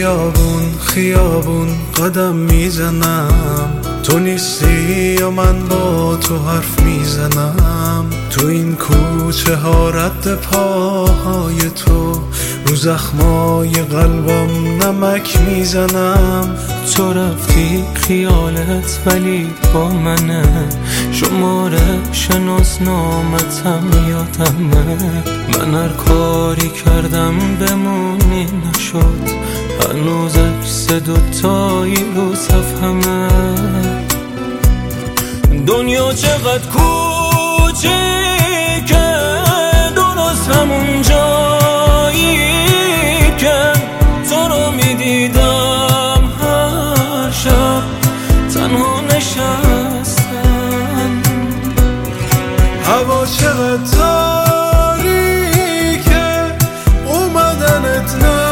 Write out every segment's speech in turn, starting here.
خیابون خیابون قدم میزنم، تو نیستی یا من با تو حرف میزنم. تو این کوچه ها رد پاهای تو، رو زخمای قلبم نمک میزنم. تو رفتی خیالت ولی با منه، شماره شناسنامتم یادمه. من هر کاری کردم بمونی نشد، هنوز عکس دوتایی رو صفحمه. دنیا چقدر کوچیکه، درست همون جایی که تو رو میدیدم هر شب تنها نشستم. هوا چقدر تاریکه، اومدنت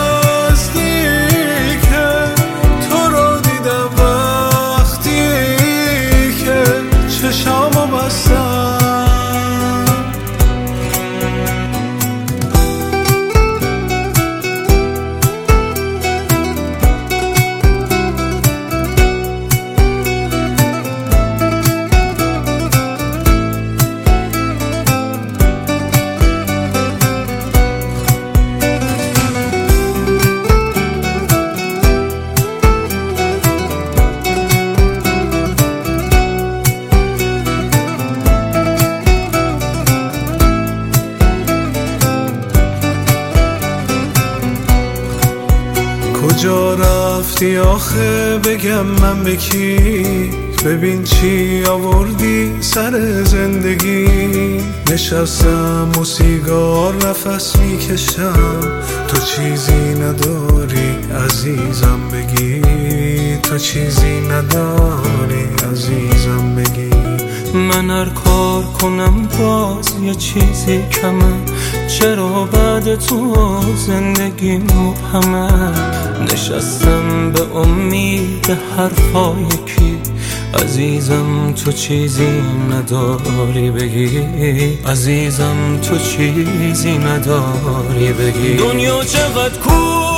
نزدیکه. تو رو دیدم وقتی که چشامو بستم. کجا رفتی آخه بگم من به کی؟ ببین چی آوردی سر زندگی. نشستم و سیگار نفس میکشم، تو چیزی نداری عزیزم بگی. تو چیزی نداری عزیزم بگی. من هر کار کنم باز یه چیزی کمه، چرا بعد تو زندگی مبهمه. نشستم به امید حرفای کی، عزیزم تو چیزی نداری بگی. عزیزم تو چیزی نداری بگی. دنیا چقدر